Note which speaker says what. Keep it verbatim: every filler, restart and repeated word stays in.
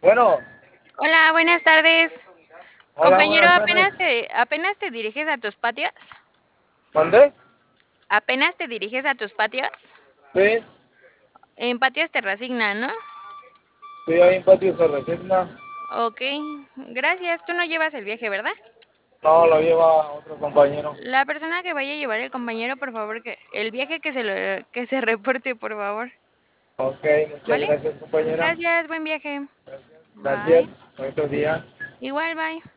Speaker 1: Bueno,
Speaker 2: Hola, buenas tardes.
Speaker 1: hola,
Speaker 2: Compañero,
Speaker 1: buenas tardes.
Speaker 2: ¿apenas te apenas te diriges a tus patios?
Speaker 1: ¿Mandé?
Speaker 2: ¿Apenas te diriges a tus patios?
Speaker 1: Sí,
Speaker 2: En patios te resignan, ¿no?
Speaker 1: sí, ahí en patio se resigna.
Speaker 2: Okey, gracias. Tú no llevas el viaje, ¿verdad?
Speaker 1: No, lo lleva otro compañero.
Speaker 2: La persona que vaya a llevar el compañero, por favor, que el viaje que se lo que se reporte, por favor,
Speaker 1: Ok, muchas
Speaker 2: ¿vale?
Speaker 1: gracias, compañera.
Speaker 2: Gracias, buen viaje.
Speaker 1: Gracias.
Speaker 2: Bye.
Speaker 1: Gracias. Bonito día.
Speaker 2: Igual, bye.